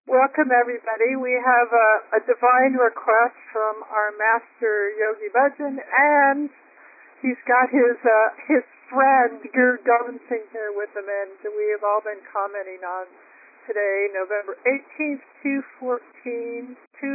Welcome, everybody. We have a divine request from our master, Yogi Bhajan, and he's got his friend, Guru Gobind Singh, here with him, and we have all been commenting on today, November 18th, 2014,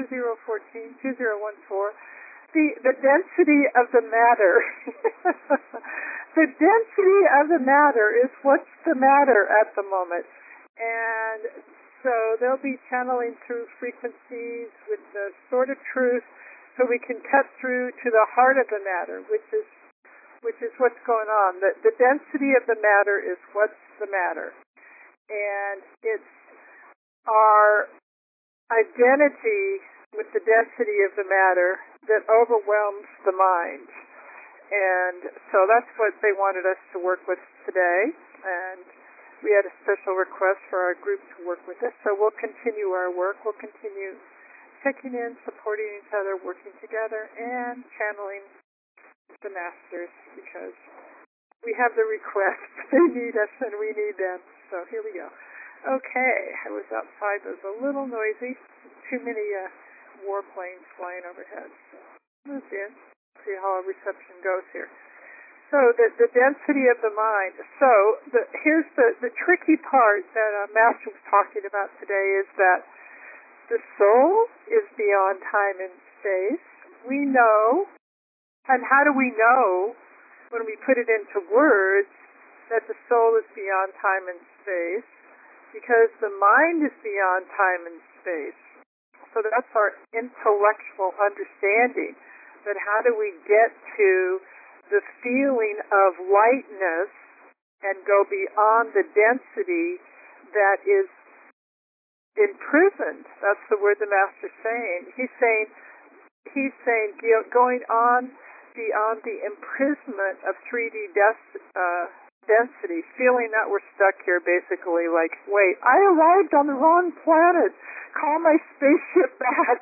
the density of the matter. The density of the matter is what's the matter at the moment. And so they'll be channeling through frequencies with the sort of truth so we can cut through to the heart of the matter, which is what's going on. The density of the matter is what's the matter. And it's our identity with the density of the matter that overwhelms the mind. And so that's what they wanted us to work with today. And we had a special request for our group to work with us, so we'll continue our work. We'll continue checking in, supporting each other, working together, and channeling the masters because we have the request. They need us and we need them. So here we go. Okay, I was outside. It was a little noisy. Too many warplanes flying overhead. So moved in. See how our reception goes here. So the density of the mind. So here's the tricky part that Master was talking about today is that the soul is beyond time and space. We know, and how do we know when we put it into words that the soul is beyond time and space? Because the mind is beyond time and space. So that's our intellectual understanding. But how do we get to the feeling of lightness and go beyond the density that is imprisoned? That's the word the Master's saying. He's saying going on beyond the imprisonment of 3D density, feeling that we're stuck here basically like, wait, I arrived on the wrong planet. Call my spaceship back.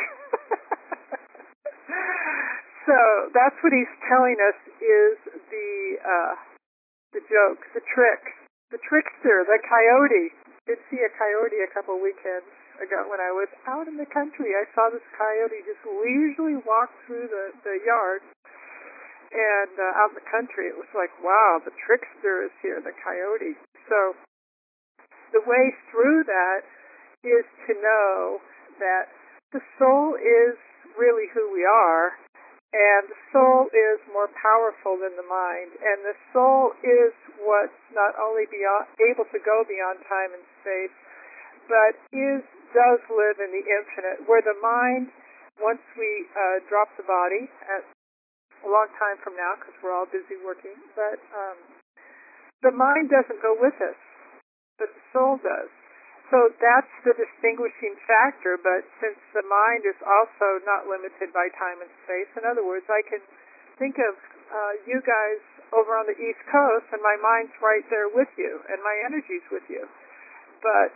So that's what he's telling us is the joke, the trick, the trickster, the coyote. I did see a coyote a couple weekends ago when I was out in the country. I saw this coyote just leisurely walk through the yard and out in the country. It was like, wow, the trickster is here, the coyote. So the way through that is to know that the soul is really who we are. And the soul is more powerful than the mind. And the soul is what's not only able to go beyond time and space, but does live in the infinite, where the mind, once we drop the body, at a long time from now, because we're all busy working, but the mind doesn't go with us, but the soul does. So that's the distinguishing factor, but since the mind is also not limited by time and space, in other words, I can think of you guys over on the East Coast, and my mind's right there with you, and my energy's with you. But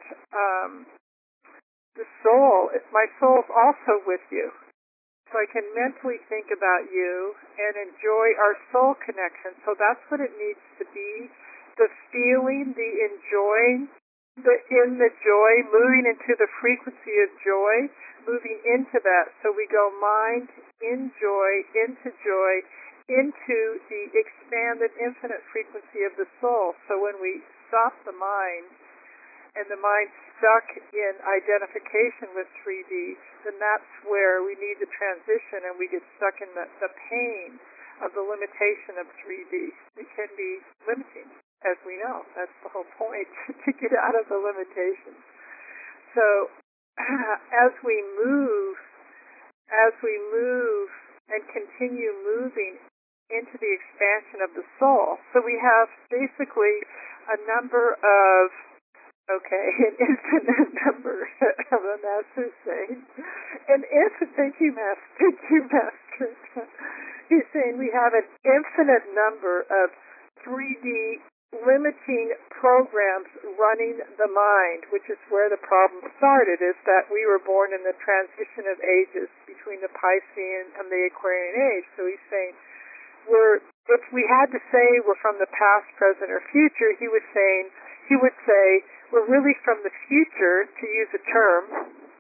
my soul's also with you. So I can mentally think about you and enjoy our soul connection. So that's what it needs to be, the feeling, the enjoying, in the joy, moving into the frequency of joy, moving into that. So we go mind, in joy, into the expanded infinite frequency of the soul. So when we stop the mind, and the mind's stuck in identification with 3D, then that's where we need the transition, and we get stuck in the pain of the limitation of 3D. It can be limiting. As we know, that's the whole point, to get out of the limitations. So as we move and continue moving into the expansion of the soul, so we have basically a number of, an infinite number of the Master's saying, thank you, Master. He's saying we have an infinite number of 3D limiting programs running the mind, which is where the problem started, is that we were born in the transition of ages between the Piscean and the Aquarian age. So he's saying if we had to say we're from the past, present, or future, he would say we're really from the future, to use a term,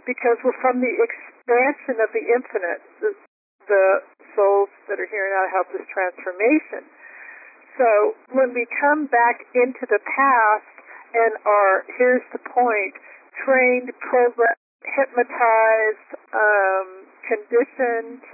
because we're from the expansion of the infinite, the souls that are here now to help this transformation. So when we come back into the past and are, here's the point, trained, programmed, hypnotized, conditioned,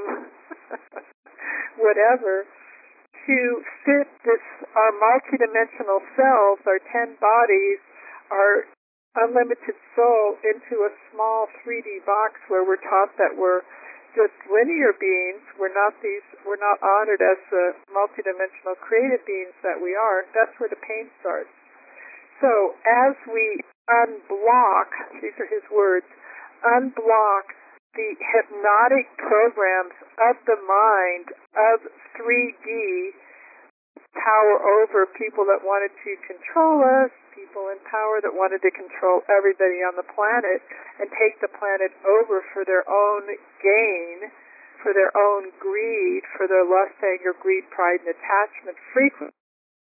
whatever, to fit this, our multidimensional selves, our 10 bodies, our unlimited soul into a small 3D box where we're taught that we're just linear beings. We're not honored as the multidimensional creative beings that we are. That's where the pain starts. So as we unblock, these are his words, unblock the hypnotic programs of the mind of 3D, power over people that wanted to control us, people in power that wanted to control everybody on the planet and take the planet over for their own gain, for their own greed, for their lust, anger, greed, pride, and attachment frequency.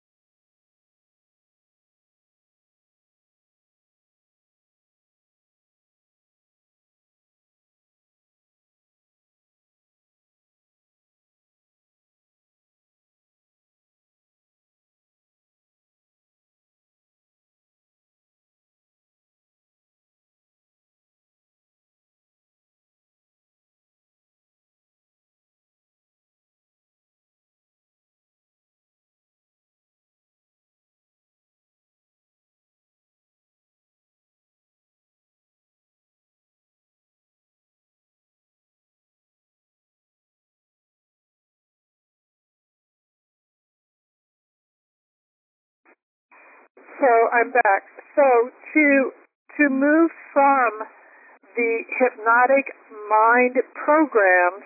So I'm back. So to move from the hypnotic mind programs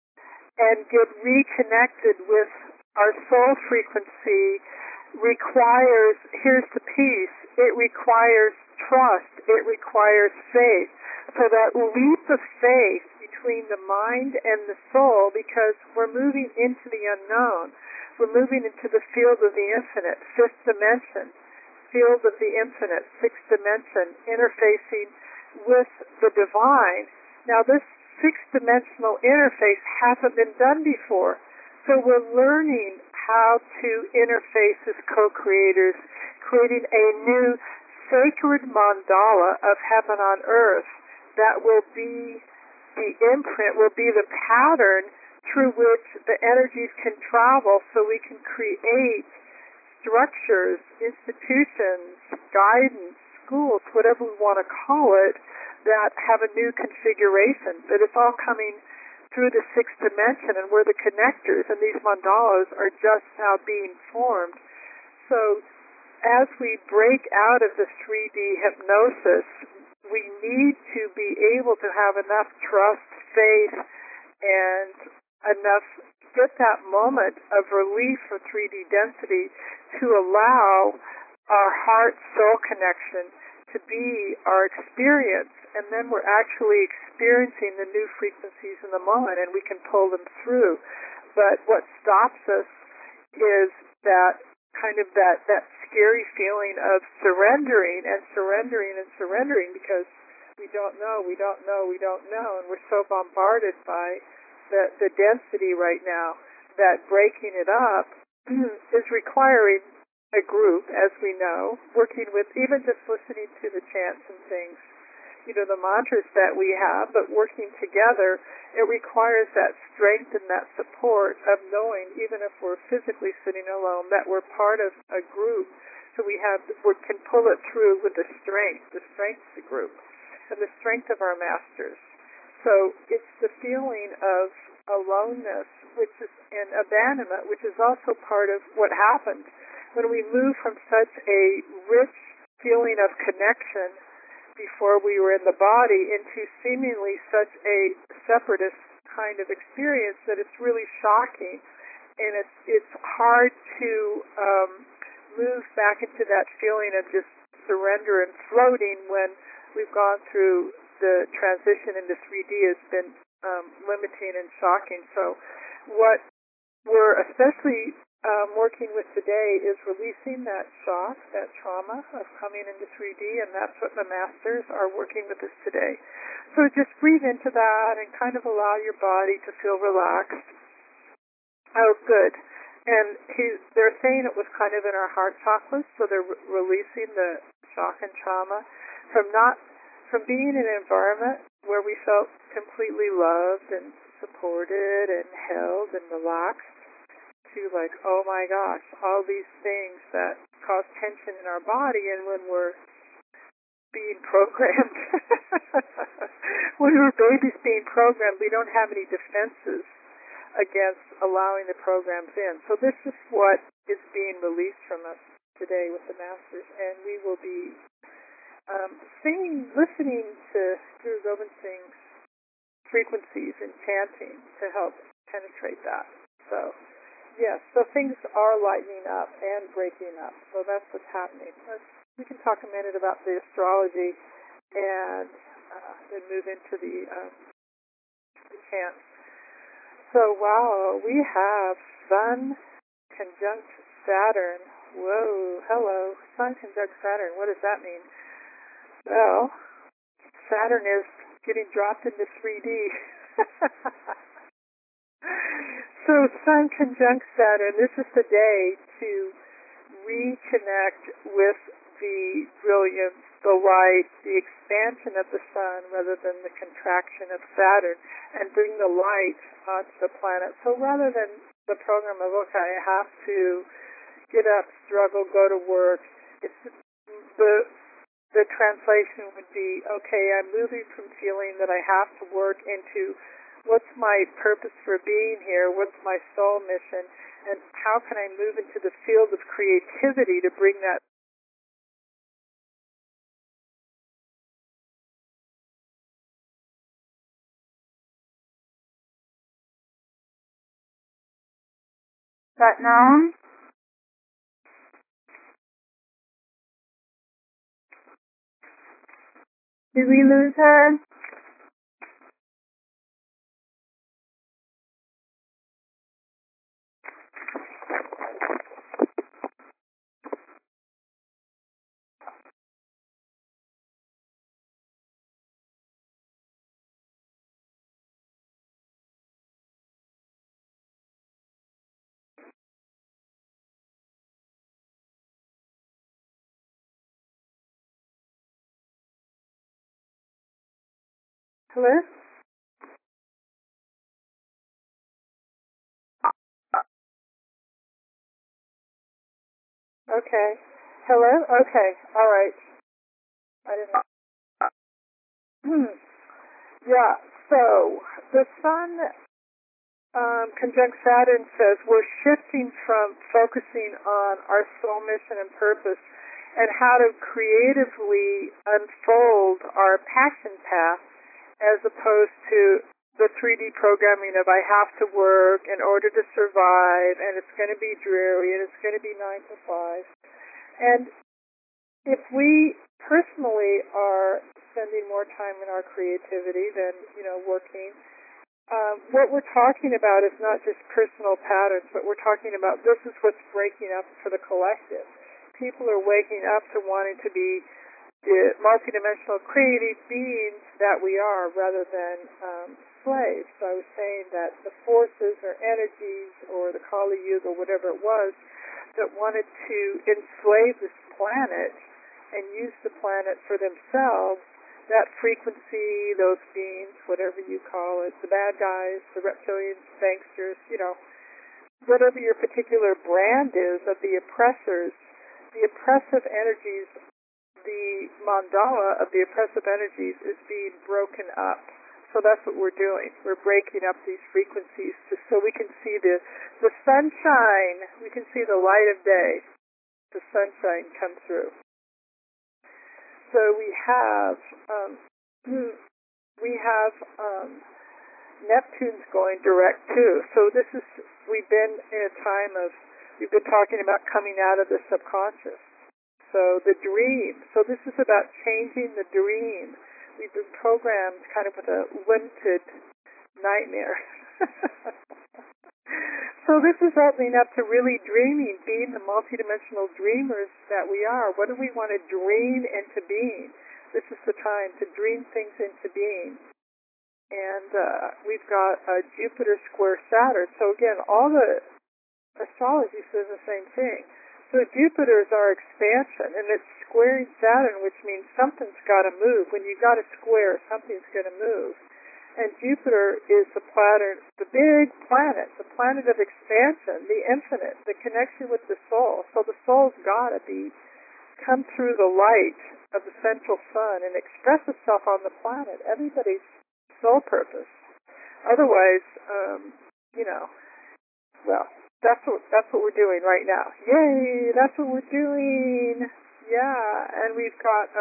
and get reconnected with our soul frequency requires, here's the piece, it requires trust, it requires faith. So that leap of faith between the mind and the soul, because we're moving into the unknown. We're moving into the field of the infinite, fifth dimension, field of the infinite, sixth dimension, interfacing with the divine. Now this sixth-dimensional interface hasn't been done before. So we're learning how to interface as co-creators, creating a new sacred mandala of heaven on earth that will be the imprint, will be the pattern through which the energies can travel so we can create structures, institutions, guidance, schools, whatever we want to call it, that have a new configuration, that it's all coming through the sixth dimension, and we're the connectors, and these mandalas are just now being formed. So as we break out of the 3D hypnosis, we need to be able to have enough trust, faith, and enough, get that moment of relief from 3D density to allow our heart-soul connection to be our experience, and then we're actually experiencing the new frequencies in the moment, and we can pull them through. But what stops us is that kind of that scary feeling of surrendering and surrendering and surrendering, because we don't know, and we're so bombarded by the density right now that breaking it up is requiring a group, as we know, working with, even just listening to the chants and things, the mantras that we have, but working together, it requires that strength and that support of knowing, even if we're physically sitting alone, that we're part of a group, so we can pull it through with the strength of the group, and the strength of our masters. So it's the feeling of aloneness, which is, and abandonment, which is also part of what happened when we move from such a rich feeling of connection before we were in the body into seemingly such a separatist kind of experience that it's really shocking, and it's hard to move back into that feeling of just surrender and floating when we've gone through the transition into 3D has been limiting and shocking. So what we're especially working with today is releasing that shock, that trauma of coming into 3D, and that's what the masters are working with us today. So just breathe into that and kind of allow your body to feel relaxed. Oh, good. And they're saying it was kind of in our heart chakras, so they're releasing the shock and trauma from being in an environment where we felt completely loved and supported and held and relaxed, to like, oh my gosh, all these things that cause tension in our body, and when we're being programmed, when we're babies being programmed, we don't have any defenses against allowing the programs in. So this is what is being released from us today with the masters, and we will be listening to Guru Gobind Singh's frequencies and chanting to help penetrate that. So yes, so things are lightening up and breaking up. So that's what's happening. We can talk a minute about the astrology and then move into the chants. So, wow, we have Sun conjunct Saturn. Whoa, hello. Sun conjunct Saturn. What does that mean? Well, Saturn is getting dropped into 3D. So Sun conjunct Saturn, this is the day to reconnect with the brilliance, the light, the expansion of the Sun rather than the contraction of Saturn, and bring the light onto the planet. So rather than the program of, okay, I have to get up, struggle, go to work, it's the translation would be, okay, I'm moving from feeling that I have to work into what's my purpose for being here, what's my soul mission, and how can I move into the field of creativity to bring that. Satnam? Did we lose her? Hello? Okay. Hello? Okay. All right. I didn't know. Yeah, so the Sun conjunct Saturn says we're shifting from focusing on our soul mission and purpose and how to creatively unfold our passion path as opposed to the 3D programming of I have to work in order to survive and it's going to be dreary and it's going to be 9 to 5. And if we personally are spending more time in our creativity than, working, what we're talking about is not just personal patterns, but we're talking about this is what's breaking up for the collective. People are waking up to wanting to be the multidimensional creative beings that we are rather than slaves. So I was saying that the forces or energies or the Kali Yuga, whatever it was, that wanted to enslave this planet and use the planet for themselves, that frequency, those beings, whatever you call it, the bad guys, the reptilians, banksters, whatever your particular brand is of the oppressors, the oppressive energies, the mandala of the oppressive energies is being broken up. So that's what we're doing. We're breaking up these frequencies so we can see the sunshine. We can see the light of day. The sunshine come through. So we have Neptune's going direct too. So we've been in a time we've been talking about coming out of the subconscious. So the dream. So this is about changing the dream. We've been programmed kind of with a limited nightmare. So this is opening up to really dreaming, being the multidimensional dreamers that we are. What do we want to dream into being? This is the time to dream things into being. And we've got Jupiter square Saturn. So again, all the astrology says the same thing. So Jupiter is our expansion, and it's squaring Saturn, which means something's got to move. When you got a square, something's going to move. And Jupiter is the planet, the big planet, the planet of expansion, the infinite, the connection with the soul. So the soul's got to come through the light of the central sun and express itself on the planet. Everybody's soul purpose. Otherwise, well, that's what we're doing right now. Yay! That's what we're doing. Yeah, and we've got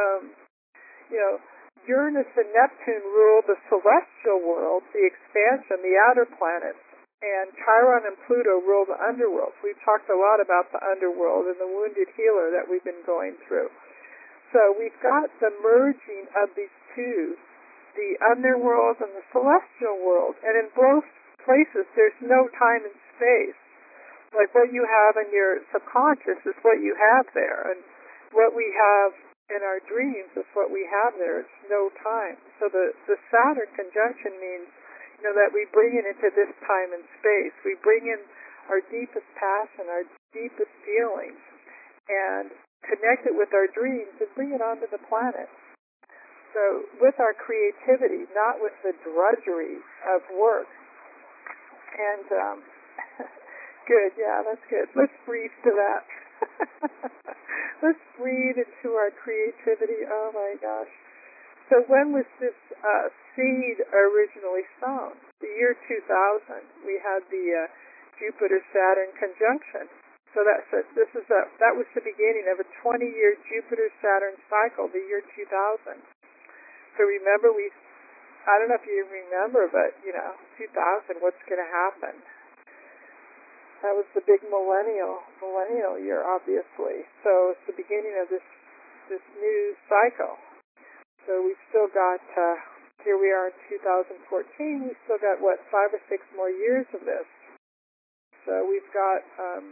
Uranus and Neptune rule the celestial world, the expansion, the outer planets, and Chiron and Pluto rule the underworld. We've talked a lot about the underworld and the wounded healer that we've been going through. So we've got the merging of these two, the underworld and the celestial world. And in both places, there's no time and space. Like what you have in your subconscious is what you have there. And what we have in our dreams is what we have there. It's no time. So the Saturn conjunction means, that we bring it into this time and space. We bring in our deepest passion, our deepest feelings, and connect it with our dreams and bring it onto the planet. So with our creativity, not with the drudgery of work. And good, yeah, that's good. Let's breathe to that. Let's breathe into our creativity. Oh my gosh. So when was this seed originally sown? The year 2000. We had the Jupiter-Saturn conjunction. So that was the beginning of a 20-year Jupiter-Saturn cycle, the year 2000. So remember, I don't know if you remember, but 2000. What's going to happen? That was the big millennial year, obviously. So it's the beginning of this new cycle. So we've still got, here we are in 2014, we've still got, 5 or 6 more years of this. So we've got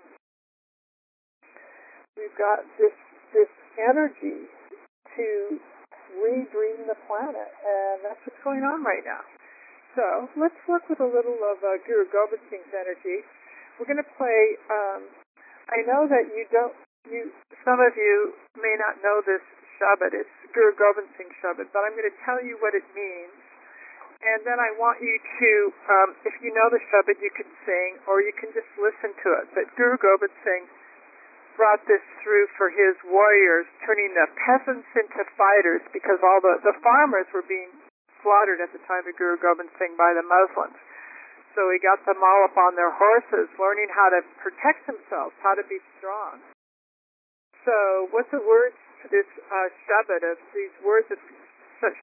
this energy to redream the planet, and that's what's going on right now. So let's work with a little of Guru Gobind Singh's energy. We're going to play, I know that some of you may not know this Shabad. It's Guru Gobind Singh Shabad, but I'm going to tell you what it means. And then I want you to, if you know the Shabad, you can sing, or you can just listen to it. But Guru Gobind Singh brought this through for his warriors, turning the peasants into fighters, because all the farmers were being slaughtered at the time of Guru Gobind Singh by the Muslims. So he got them all up on their horses, learning how to protect themselves, how to be strong. So what's the words to this Shabad, of these words of such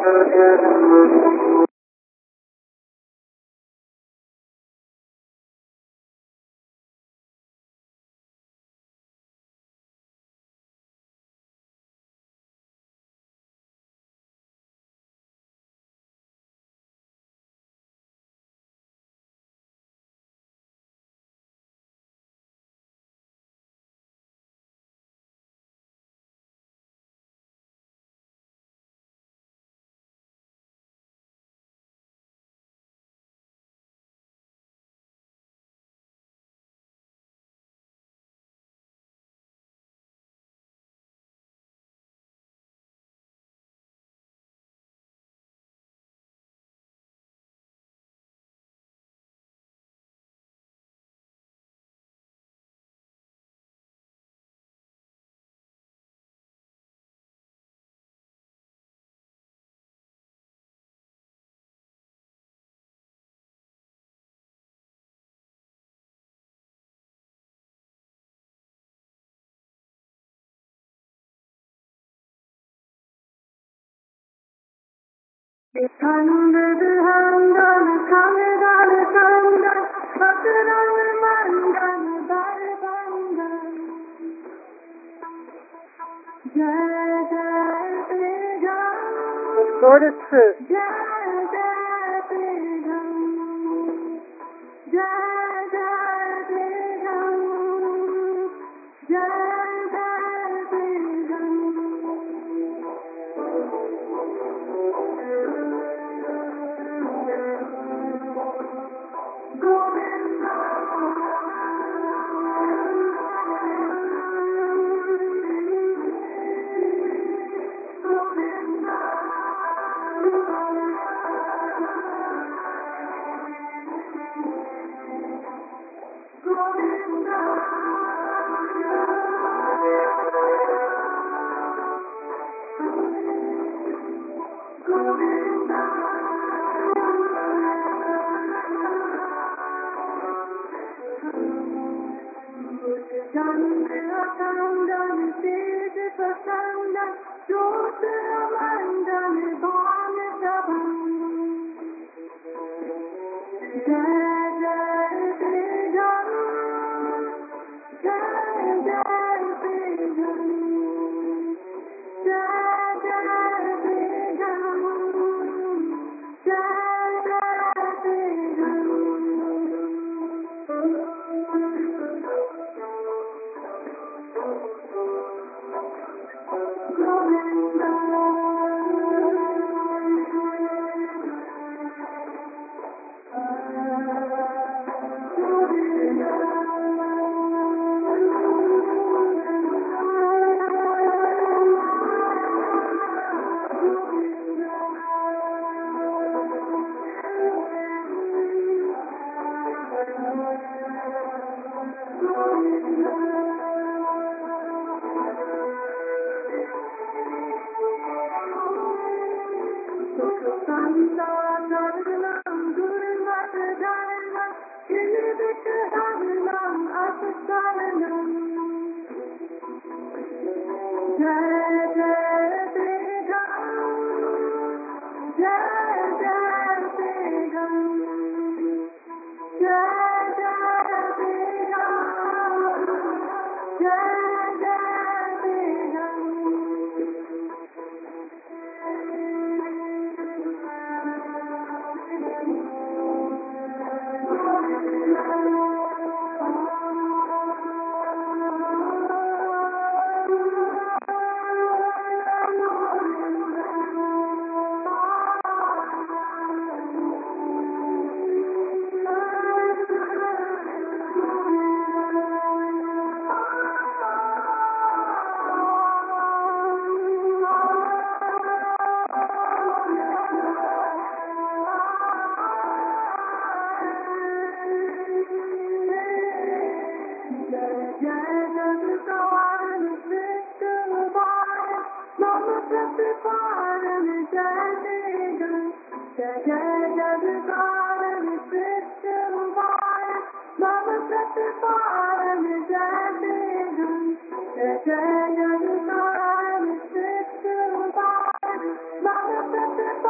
Lord of Truth. Mama,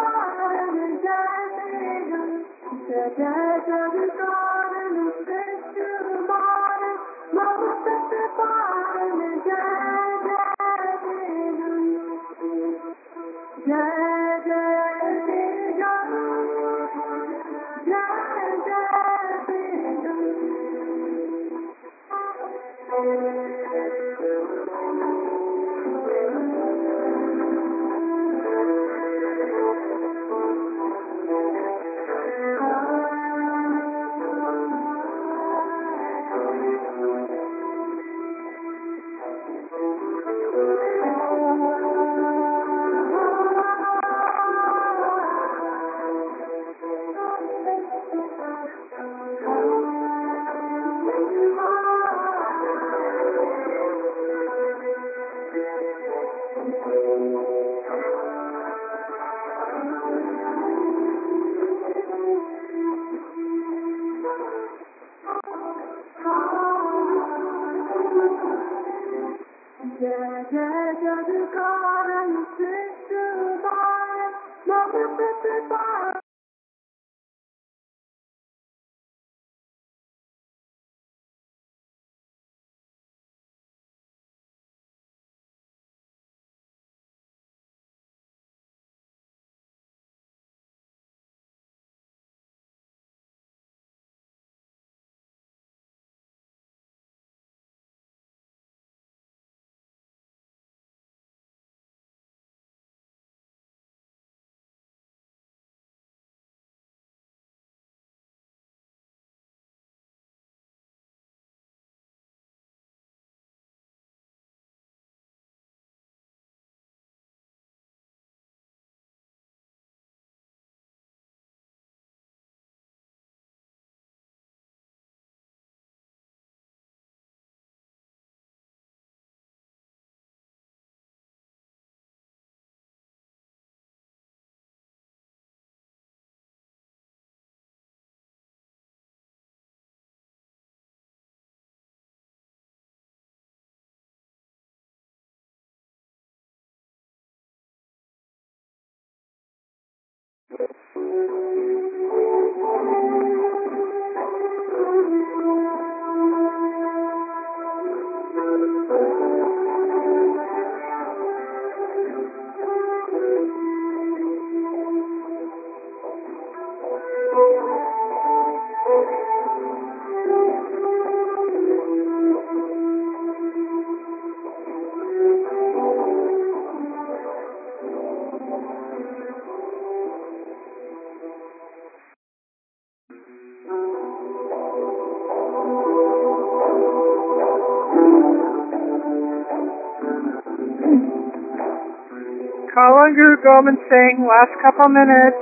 Call on Guru Gobind Singh, last couple minutes.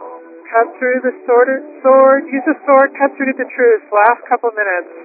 Cut through the sword. Use the sword, cut through to the truth. Last couple minutes.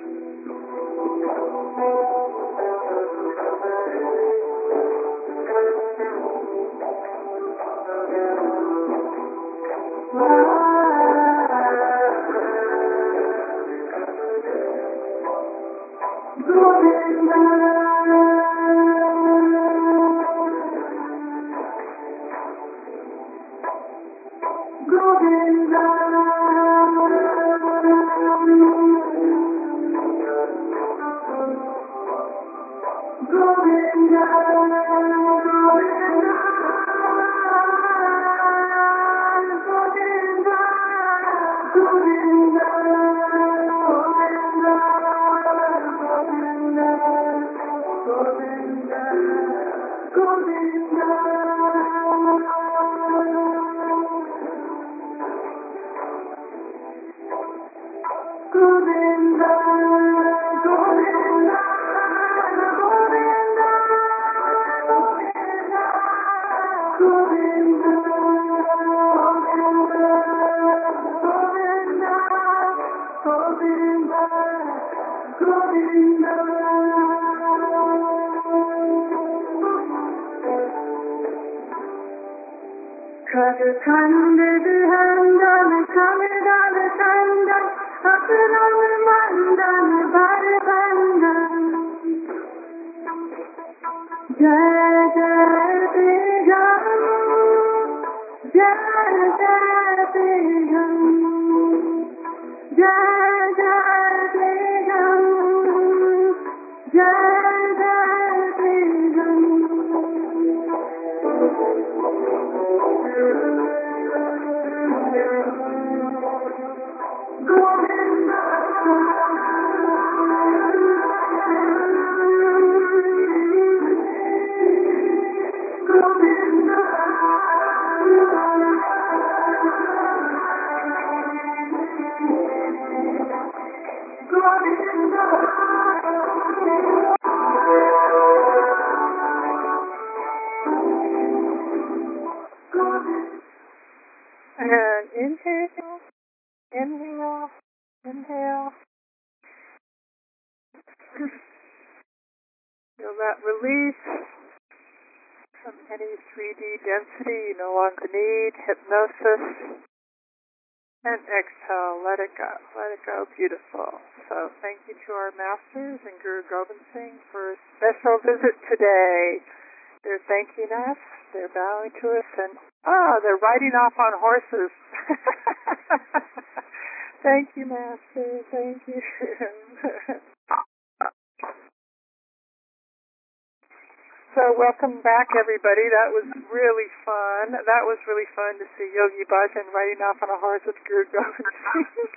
Inhale, inhale. Feel that release from any 3D density you no longer need, hypnosis. And exhale, let it go. Let it go. Beautiful. So thank you to our masters and Guru Gobind Singh for a special visit today. They're thanking us, they're bowing to us, and they're riding off on horses. Thank you, Master. Thank you. So welcome back, everybody. That was really fun. That was really fun to see Yogi Bhajan riding off on a horse with Guru Gobind Singh.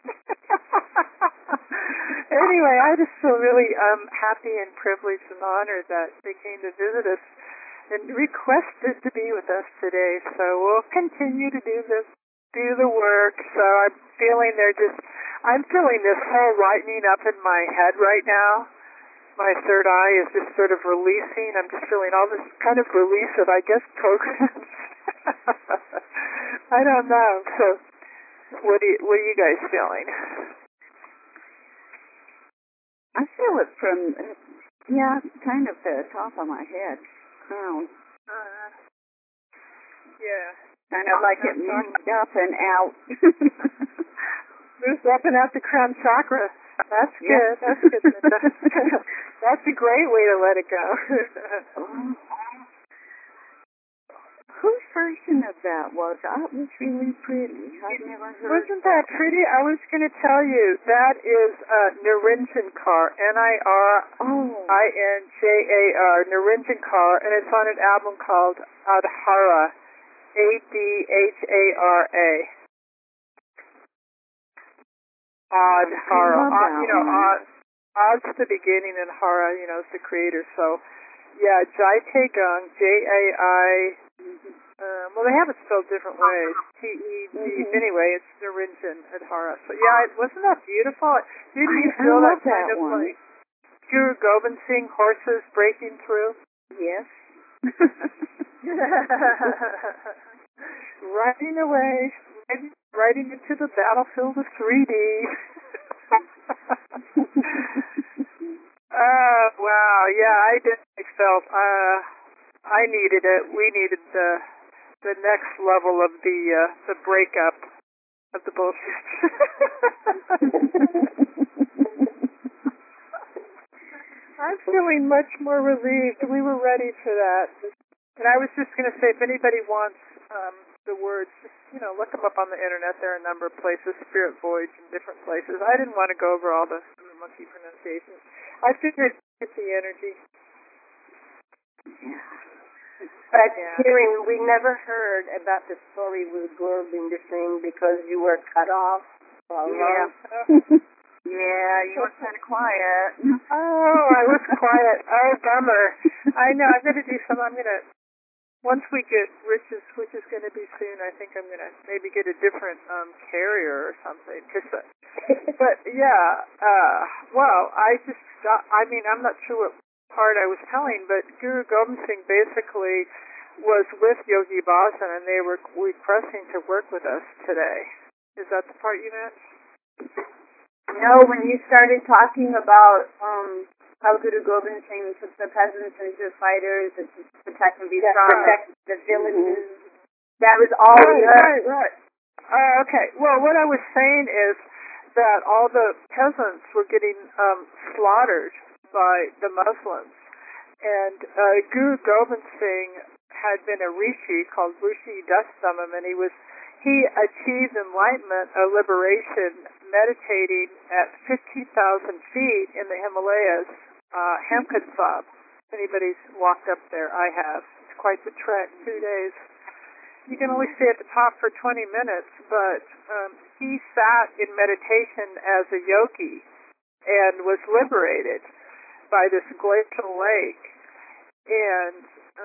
Anyway, I just feel really happy and privileged and honored that they came to visit us and requested to be with us today. So we'll continue to do the work. So I'm feeling this whole lightening up in my head right now. My third eye is just sort of releasing. I'm just feeling all this kind of release of, I guess, programs. I don't know. So what are you guys feeling? I feel it from, kind of the top of my head, crown. Yeah. Kind of like it moved up and out. Moves up and out the crown chakra. That's good. That's good. That's a great way to let it go. Whose version of that was? That was really pretty. I've never heard. Wasn't that pretty? I was going to tell you that is Niranjan Kaur, Niranjar, Niranjan Kaur, and it's on an album called Adhara, Adhara. Adhara. Ad's the beginning and Hara, is the creator. So, yeah, Jai Tae Gung, Jai. Well, they have it spelled different ways. Ted. Anyway, it's Niranjan Adhara. So, yeah, wasn't that beautiful? Didn't you feel that kind of like Guru Gobind Singh, horses breaking through? Yes. Riding away, riding into the battlefield of 3D. Wow, yeah, I felt I needed it. We needed the next level of the breakup of the bullshit. I'm feeling much more relieved. We were ready for that. And I was just going to say, if anybody wants the words, just, look them up on the internet. There are a number of places, Spirit Voyage in different places. I didn't want to go over all the monkey pronunciations. I figured it's the energy. Yeah. But Karen, we never heard about the story with Gobind Singh because you were cut off. Yeah, you were kind of quiet. Oh, I was quiet. Oh, bummer. I know. I'm going to do once we get Rich's, which is going to be soon, I think I'm going to maybe get a different carrier or something. But yeah, I'm not sure what part I was telling, but Guru Gobind Singh basically was with Yogi Bhajan, and they were requesting to work with us today. Is that the part you meant? No, when you started talking about how Guru Gobind Singh took the peasants into fighters to protect and be strong, protect the villages. That was all. Right. Okay. Well, what I was saying is that all the peasants were getting slaughtered by the Muslims, and Guru Gobind Singh had been a rishi called Rishi Dastamam, and he achieved enlightenment, a liberation, meditating at 15,000 feet in the Himalayas, Hemkud Sahib. If anybody's walked up there, I have. It's quite the trek, 2 days. You can only stay at the top for 20 minutes, but he sat in meditation as a yogi and was liberated by this glacial lake. And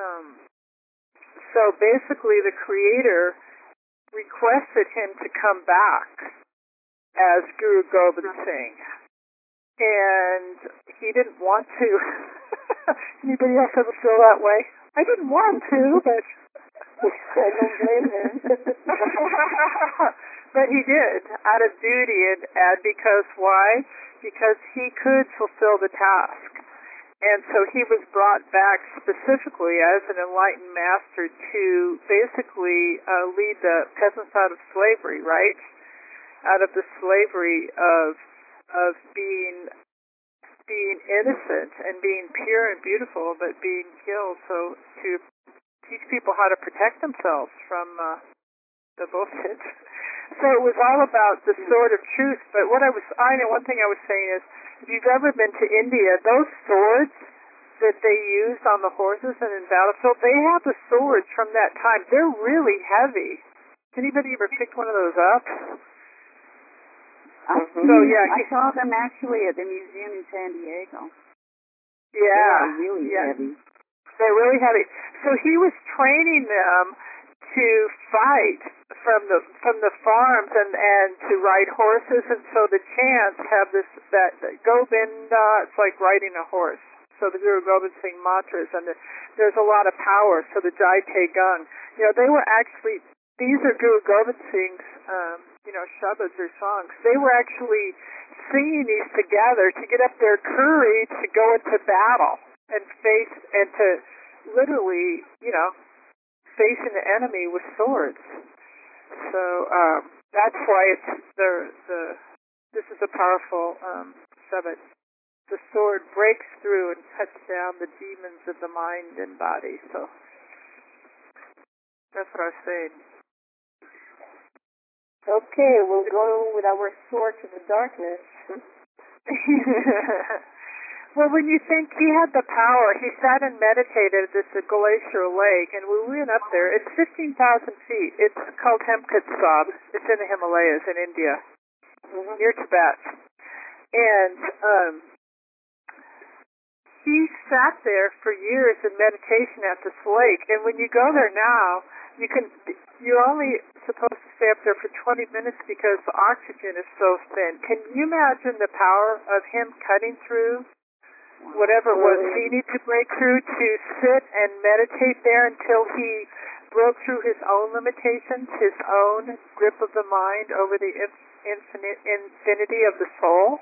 so basically the Creator requested him to come back as Guru Gobind Singh. And he didn't want to. Anybody else ever feel that way? I didn't want to, but I don't blame him. But he did, out of duty, and because why? Because he could fulfill the task. And so he was brought back specifically as an enlightened master to basically lead the peasants out of slavery, right? Out of the slavery of being innocent and being pure and beautiful, but being killed. So to teach people how to protect themselves from the bullshit. So it was all about the sword of truth. But one thing I was saying is, if you've ever been to India, those swords that they used on the horses and in battlefield, they have the swords from that time. They're really heavy. Anybody ever picked one of those up? I saw them actually at the museum in San Diego. Yeah. They are really heavy. They're really heavy. So he was training them to fight from the farms and to ride horses, and so the chants have that Govinda. It's like riding a horse. So the Guru Gobind Singh mantras, and there's a lot of power. So the Jai Te Gung, they were actually, these are Guru Gobind Singh's shabads or songs. They were actually singing these together to get up their courage to go into battle and face and to literally facing the enemy with swords. So that's why this is a powerful Shabad. The sword breaks through and cuts down the demons of the mind and body. So that's what I was saying. Okay, we'll go with our sword to the darkness. Well, when you think he had the power, he sat and meditated at this glacial lake, and we went up there. It's 15,000 feet. It's called Hemkutsab. It's in the Himalayas in India, near Tibet. And he sat there for years in meditation at this lake. And when you go there now, you're only supposed to stay up there for 20 minutes because the oxygen is so thin. Can you imagine the power of him cutting through whatever it was he needed to break through to sit and meditate there until he broke through his own limitations, his own grip of the mind over the infinity of the soul?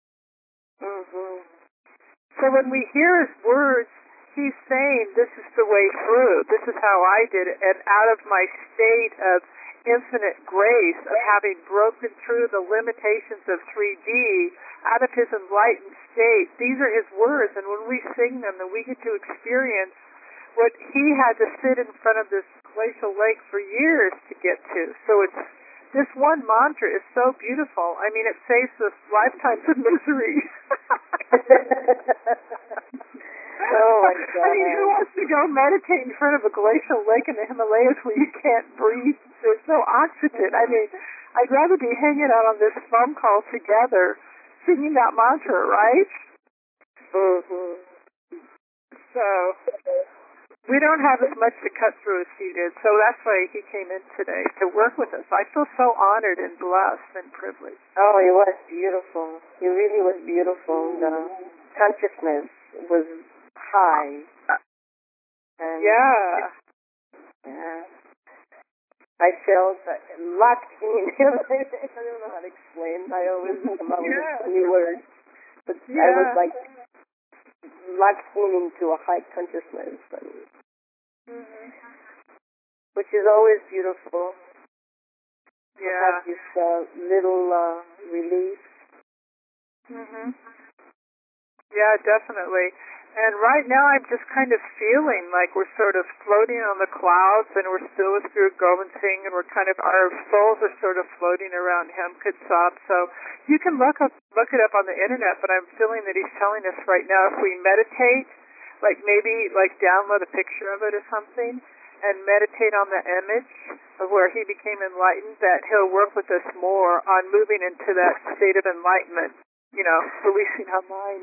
So when we hear his words, he's saying, this is the way through. This is how I did it. And out of my state of infinite grace, of having broken through the limitations of 3D, out of his enlightened state, these are his words. And when we sing them, then we get to experience what he had to sit in front of this glacial lake for years to get to. So this one mantra is so beautiful. I mean, it saves us lifetimes of misery. Oh my God. I mean, who wants to go meditate in front of a glacial lake in the Himalayas where you can't breathe? There's no oxygen. I mean, I'd rather be hanging out on this phone call together, singing that mantra, right? So we don't have as much to cut through as he did, so that's why he came in today to work with us. I feel so honored and blessed and privileged. Oh, it was beautiful. It really was beautiful. The consciousness was high. And Yeah. I felt locked in. I don't know how to explain. I always come up with new words. But I was like locked into a high consciousness, which is always beautiful. Yeah. To have this little relief. Yeah, definitely. And right now I'm just kind of feeling like we're sort of floating on the clouds, and we're still with Guru Gobind Singh, and our souls are sort of floating around Hemkutsab. So you can look it up on the internet, but I'm feeling that he's telling us right now, if we meditate, maybe download a picture of it or something, and meditate on the image of where he became enlightened, that he'll work with us more on moving into that state of enlightenment, releasing our minds.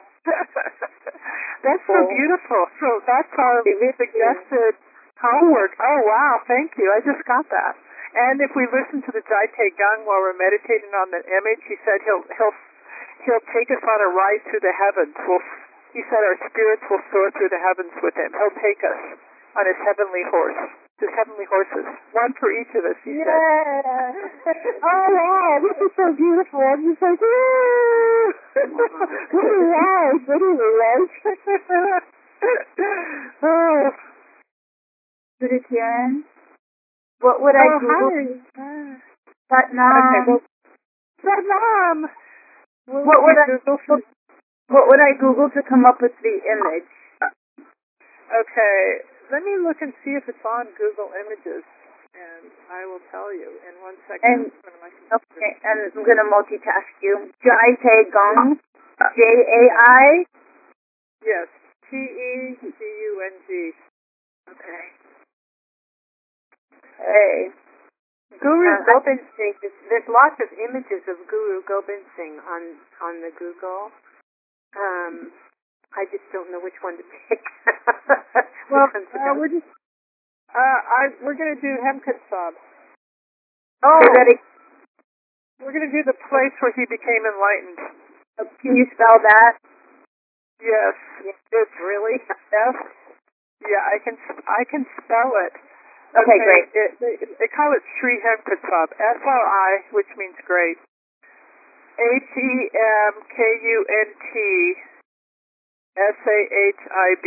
That's so beautiful. So that's our suggested homework. Oh, wow, thank you. I just got that. And if we listen to the Jai Te Gung while we're meditating on the image, he said he'll take us on a ride through the heavens. He said our spirits will soar through the heavens with him. He'll take us on his heavenly horse. the heavenly horses. One for each of us, he said. Oh, wow, this is so beautiful. I'm just like, woo! What a ride, what a ride. Oh. Guru Kiran, what would I Google? Satnam. Satnam. What would I Google to come up with the image? Okay, let me look and see if it's on Google Images, and I will tell you in 1 second. Okay, and I'm going to multitask you. Jai Tae Gong, Jai. Yes, Tegung. Okay. Hey. Guru Gobind Singh, there's lots of images of Guru Gobind Singh on the Google. I just don't know which one to pick. Well, we're going to do Hemkut Sahib. Oh, we're going to do the place where he became enlightened. Can you spell that? Yes. It's really? Yes. Yeah, I can spell it. Okay, great. They call it Sri Hemkut Sahib. SRI, which means great. HEMKUNT SAHIB.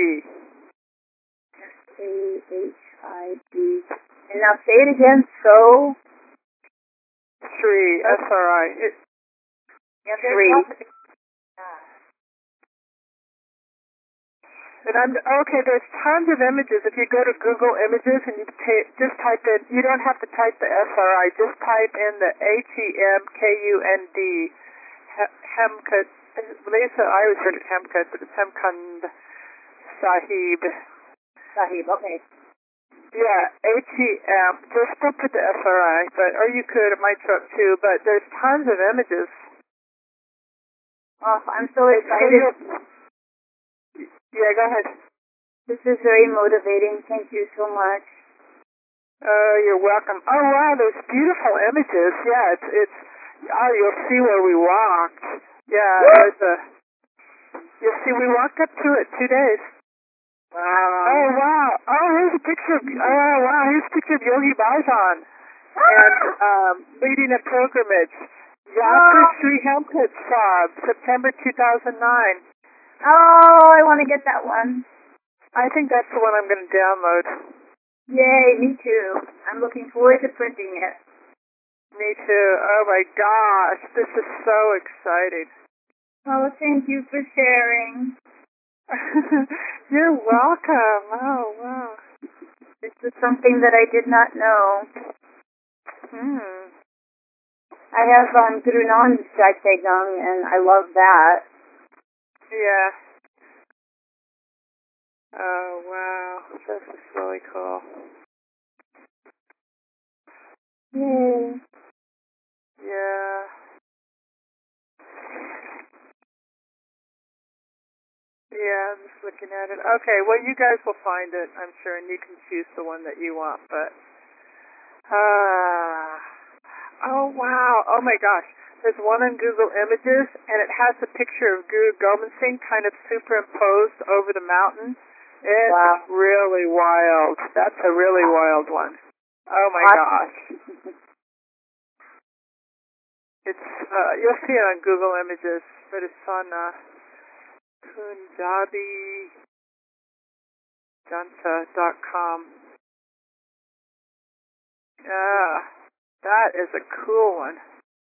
SAHIB. And now say it again. So. Sri SRI. Sri. And there's tons of images. If you go to Google Images and you just type in, you don't have to type the SRI, just type in the HEMKUND, Hemkut. I always heard it Hemkut, but it's Hemkund Sahib. Sahib, okay. Yeah, HEM. Just don't put the SRI, or you could, it might show up too, but there's tons of images. Oh, I'm so excited. Yeah, go ahead. This is very motivating. Thank you so much. You're welcome. Oh, wow, those beautiful images. Yeah, it's you'll see where we walked. Yeah, you'll see we walked up to it 2 days. Wow. Oh, wow. Oh, here's a picture here's a picture of Yogi Bhajan and leading a pilgrimage. Yatra Sri Hemkut Sahib, September 2009. Oh, I want to get that one. I think that's the one I'm going to download. Yay, me too. I'm looking forward to printing it. Me too. Oh my gosh, this is so exciting. Oh, thank you for sharing. You're welcome. Oh, wow. This is something that I did not know. I have Guru Nan's Jai Tae Gong, and I love that. Yeah. Oh, wow. This is really cool. Yay. Yeah. Yeah, I'm just looking at it. Okay, well, you guys will find it, I'm sure, and you can choose the one that you want, but... oh, wow. Oh, my gosh. There's one on Google Images, and it has a picture of Guru Gobind Singh kind of superimposed over the mountain. It's really wild. That's a really wild one. Oh, my gosh. It's you'll see it on Google Images, but it's on punjabijanta.com. Yeah, that is a cool one.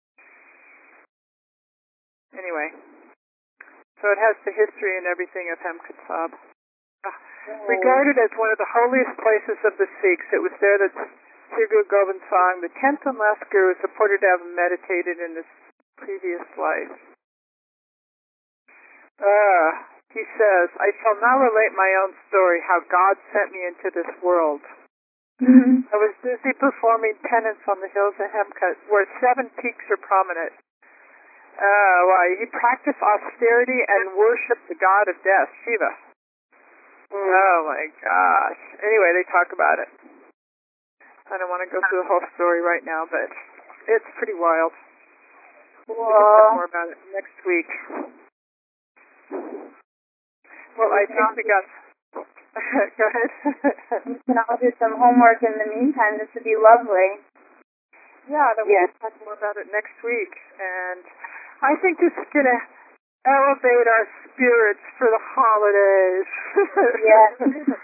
Anyway, so it has the history and everything of Hemkut Sahib. Regarded as one of the holiest places of the Sikhs, it was there that Sri Guru Gobind Singh, the 10th and last Guru, is reported to have meditated in his previous life. He says, I shall now relate my own story, how God sent me into this world. I was busy performing penance on the hills of Hemkut, where 7 peaks are prominent. He practiced austerity and worshipped the god of death, Shiva. Oh my gosh. Anyway, they talk about it. I don't want to go through the whole story right now, but it's pretty wild. We can talk more about it next week. Well, I think we got Go ahead. We can all do some homework in the meantime. This would be lovely. Yeah, then we'll talk more about it next week. And I think this is going to elevate our spirits for the holidays. Yes.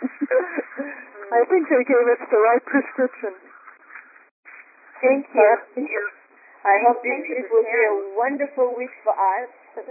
I think they gave us the right prescription. Thank you. I hope this week will be a wonderful week for us.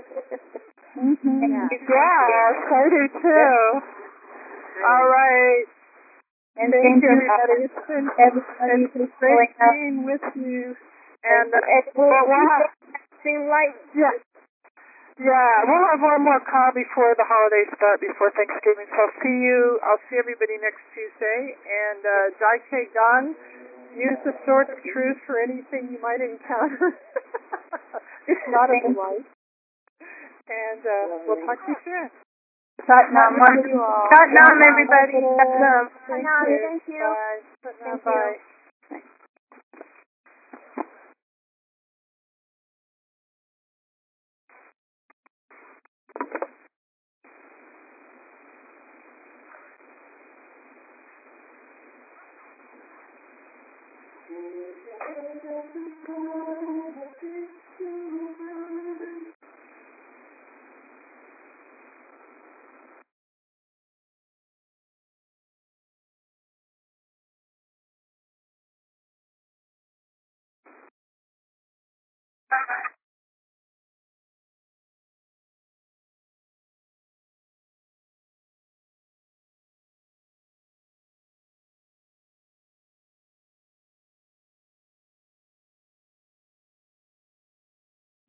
Yeah, I do too. All right. And thank you, everybody. It's been great being with you. And we'll have same light. Yeah, we'll have one more call before the holidays start, before Thanksgiving. So I'll see everybody next Tuesday. And Jai Kei Gang, use the sword of truth for anything you might encounter. It's not a life. And we'll talk to you soon. Satnam, everybody. Satnam. Thank you. Bye. Satnam, bye.